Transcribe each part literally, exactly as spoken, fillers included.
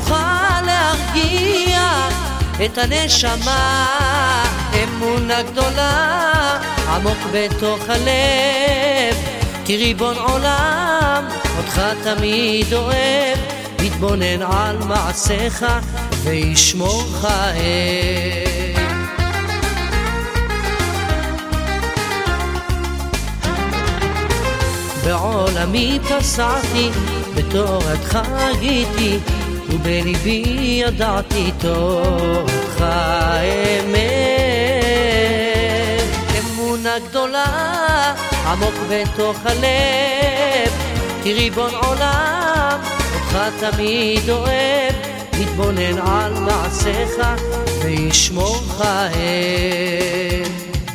תוכל להרגיע את הנשמה. אמונה גדולה עמוק בתוך הלב, כי ריבון עולם אותך תמיד אוהב, יתבונן על מעשיך וישמורך אל. בעולמי פסעתי, בתורתך גיתי, ובליבי ידעתי תורך אמת. אמונה גדולה עמוק בתוך הלב, כי ריבון עולם אותך תמיד אוהב, יתבונן על מעשיך וישמורך אל.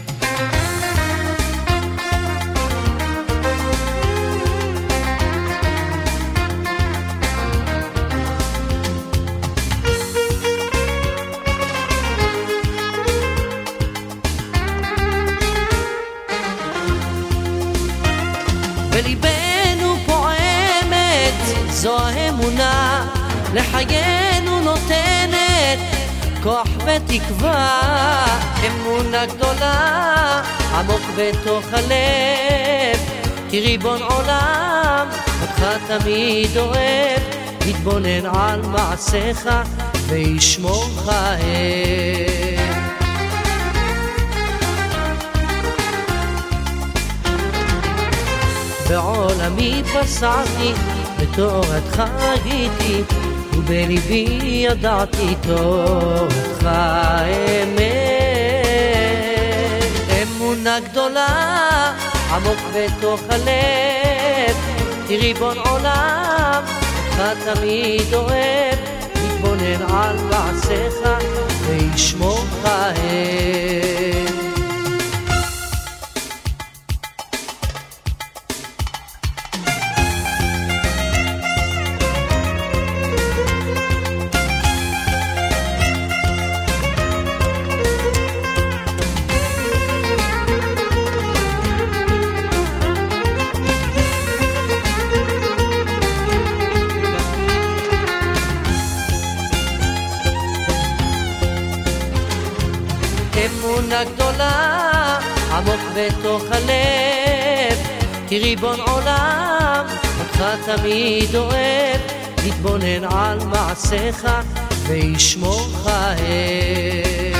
בליבנו פועמת זו האמונה, לחיינו נותנת כוח ותקווה. אמונה גדולה עמוק בתוך הלב, כי ריבון עולם אותך תמיד אוהב, יתבונן על מעשיך וישמורך אל. בעולמי פסעתי, בתורתך גיתי, ובליבי ידעתי תורך אמת. אמונה גדולה עמוק בתוך הלב, כי ריבון עולם אותך תמיד אוהב, יתבונן על מעשיך וישמורך אל. אמונה גדולה עמוק בתוך הלב, כי ריבון עולם אותך תמיד אוהב, יתבונן על מעשיך וישמורך אל.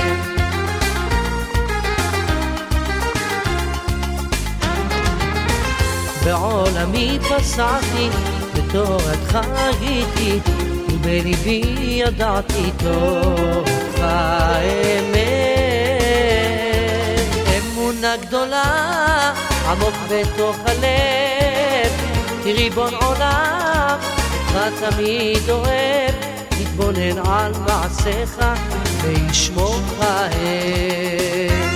בעולמי פסעתי, בתורתך גיתי, ובליבי ידעתי תורך אמת. אמונה גדולה עמוק בתוך הלב, כי ריבון עולם אותך תמיד אוהב, יתבונן על מעשיך וישמורך אל.